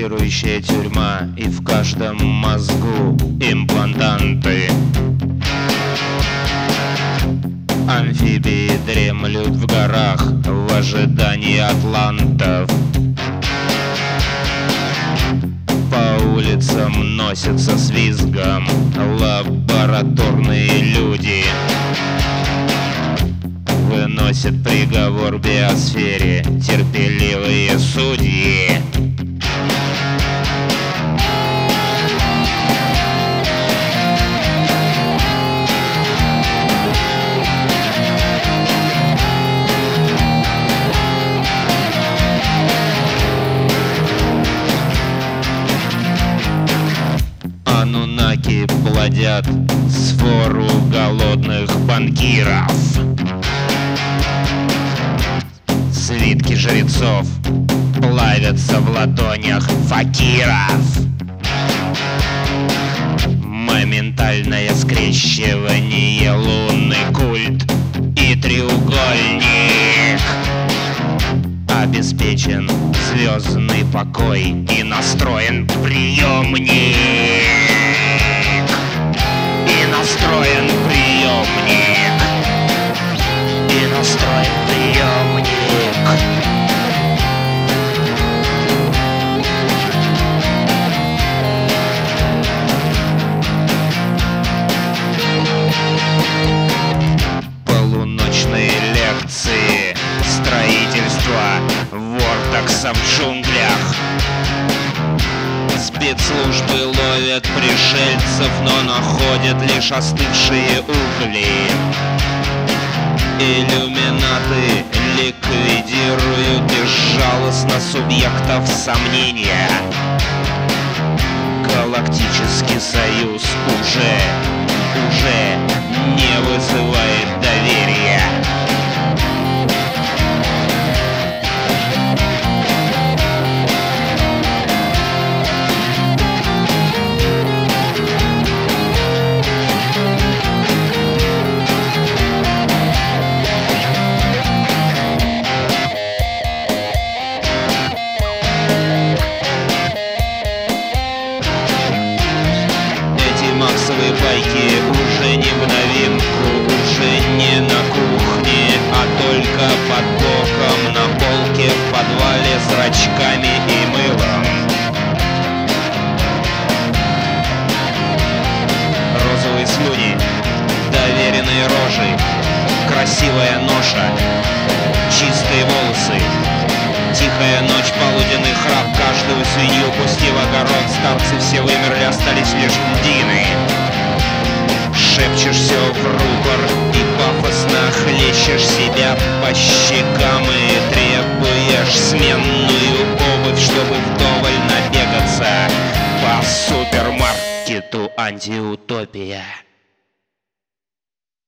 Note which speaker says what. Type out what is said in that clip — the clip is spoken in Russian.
Speaker 1: Пульсирующая тюрьма, и в каждом мозгу имплантанты. Амфибии дремлют в горах в ожидании атлантов. По улицам носятся с визгом лабораторные люди. Выносят приговор биосфере терпеливые судьи. Анунаки плодят свору голодных банкиров. Свитки жрецов плавятся в ладонях факиров. Моментальное скрещивание, лунный культ и треугольник. Обеспечен звездный покой и настроен приемник. И настроен приемник. И настроен приемник. Полуночные лекции строительства вортекса в джунглях. Спецслужбы ловят пришельцев, но находят лишь остывшие угли. Иллюминаты ликвидируют безжалостно субъектов сомнения. Галактический союз уже не вызывает доверия. Массовые байки уже не в новинку, уже не на кухне, а только под боком, на полке в подвале с зрачками и мылом. Розовые слюни, доверенные рожи, красивая ноша, чистые волосы. Тихая ночь, полуденный храп, каждую свинью пусти в огород. Старцы все вымерли, остались лишь льдины. Шепчешь все в рупор и пафосно хлещешь себя по щекам и требуешь сменную обувь, чтобы вдоволь набегаться по супермаркету антиутопия.